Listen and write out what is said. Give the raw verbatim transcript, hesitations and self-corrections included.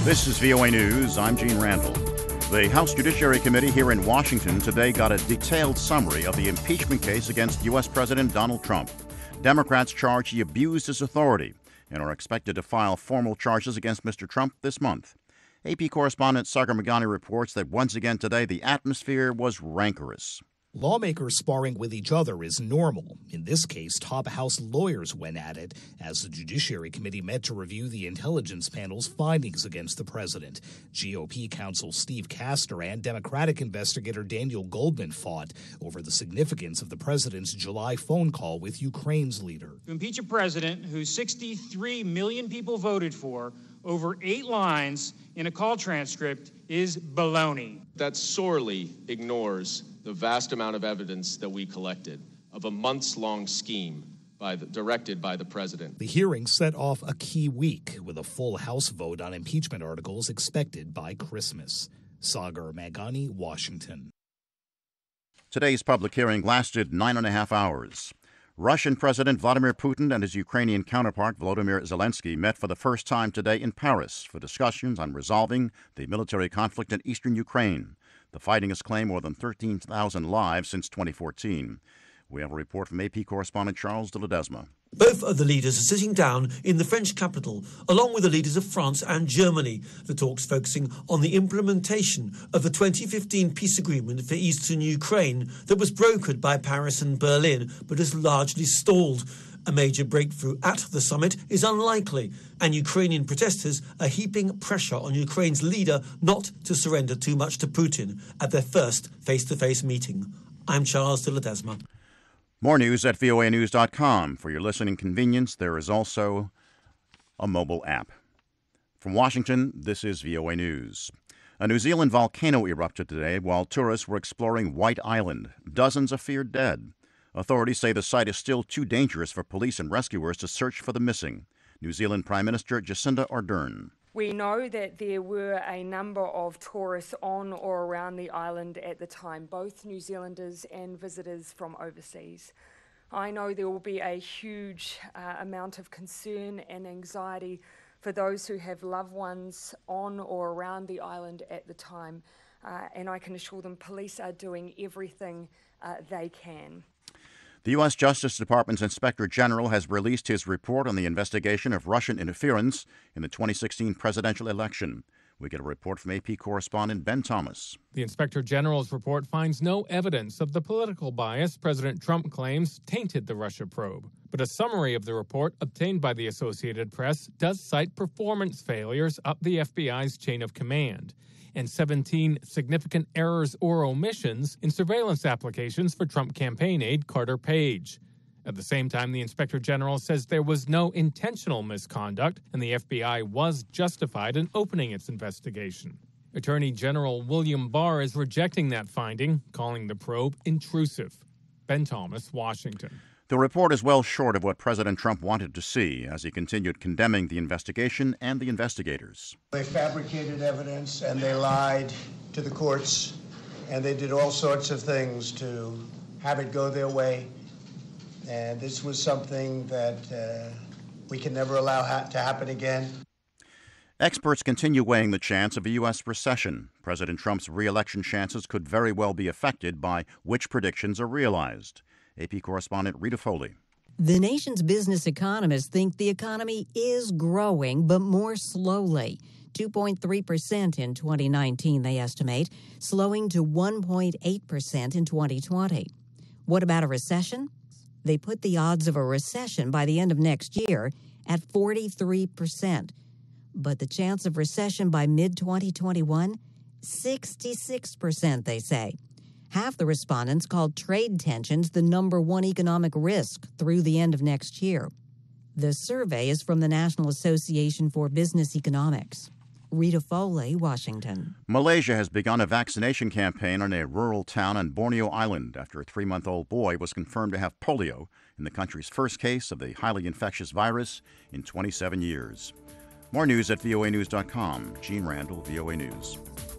This is V O A News. I'm Gene Randall. The House Judiciary Committee here in Washington today got a detailed summary of the impeachment case against U S. President Donald Trump. Democrats charge he abused his authority and are expected to file formal charges against Mister Trump this month. A P correspondent Sagar Meghani reports that once again today the atmosphere was rancorous. Lawmakers sparring with each other is normal. In this case, top House lawyers went at it as the Judiciary Committee met to review the intelligence panel's findings against the president. G O P counsel Steve Castor and Democratic investigator Daniel Goldman fought over the significance of the president's July phone call with Ukraine's leader. To impeach a president who sixty-three million people voted for over eight lines in a call transcript is baloney. That sorely ignores the vast amount of evidence that we collected of a months-long scheme by the, directed by the president. The hearing set off a key week with a full House vote on impeachment articles expected by Christmas. Sagar Meghani, Washington. Today's public hearing lasted nine and a half hours. Russian President Vladimir Putin and his Ukrainian counterpart Volodymyr Zelensky met for the first time today in Paris for discussions on resolving the military conflict in eastern Ukraine. The fighting has claimed more than thirteen thousand lives since twenty fourteen. We have a report from A P correspondent Charles de Ledesma. Both of the leaders are sitting down in the French capital, along with the leaders of France and Germany. The talks focusing on the implementation of the twenty fifteen peace agreement for eastern Ukraine that was brokered by Paris and Berlin, but has largely stalled. A major breakthrough at the summit is unlikely, and Ukrainian protesters are heaping pressure on Ukraine's leader not to surrender too much to Putin at their first face-to-face meeting. I'm Charles de Ledesma. More news at V O A news dot com. For your listening convenience, there is also a mobile app. From Washington, this is V O A News. A New Zealand volcano erupted today while tourists were exploring White Island. Dozens are feared dead. Authorities say the site is still too dangerous for police and rescuers to search for the missing. New Zealand Prime Minister Jacinda Ardern. We know that there were a number of tourists on or around the island at the time, both New Zealanders and visitors from overseas. I know there will be a huge uh, amount of concern and anxiety for those who have loved ones on or around the island at the time, uh, and I can assure them police are doing everything uh, they can. The U S. Justice Department's Inspector General has released his report on the investigation of Russian interference in the twenty sixteen presidential election. We get a report from A P correspondent Ben Thomas. The Inspector General's report finds no evidence of the political bias President Trump claims tainted the Russia probe. But a summary of the report obtained by the Associated Press does cite performance failures up the F B I's chain of command and seventeen significant errors or omissions in surveillance applications for Trump campaign aide Carter Page. At the same time, the Inspector General says there was no intentional misconduct and the F B I was justified in opening its investigation. Attorney General William Barr is rejecting that finding, calling the probe intrusive. Ben Thomas, Washington. The report is well short of what President Trump wanted to see as he continued condemning the investigation and the investigators. They fabricated evidence and they lied to the courts and they did all sorts of things to have it go their way. And this was something that uh, we can never allow ha- to happen again. Experts continue weighing the chance of a U S recession. President Trump's re-election chances could very well be affected by which predictions are realized. A P correspondent Rita Foley. The nation's business economists think the economy is growing, but more slowly. two point three percent in twenty nineteen, they estimate, slowing to one point eight percent in twenty twenty. What about a recession? They put the odds of a recession by the end of next year at forty-three percent. But the chance of recession by mid twenty twenty-one? sixty-six percent, they say. Half the respondents called trade tensions the number one economic risk through the end of next year. The survey is from the National Association for Business Economics. Rita Foley, Washington. Malaysia has begun a vaccination campaign on a rural town on Borneo Island after a three-month-old boy was confirmed to have polio in the country's first case of the highly infectious virus in twenty-seven years. More news at V O A news dot com. Gene Randall, V O A News.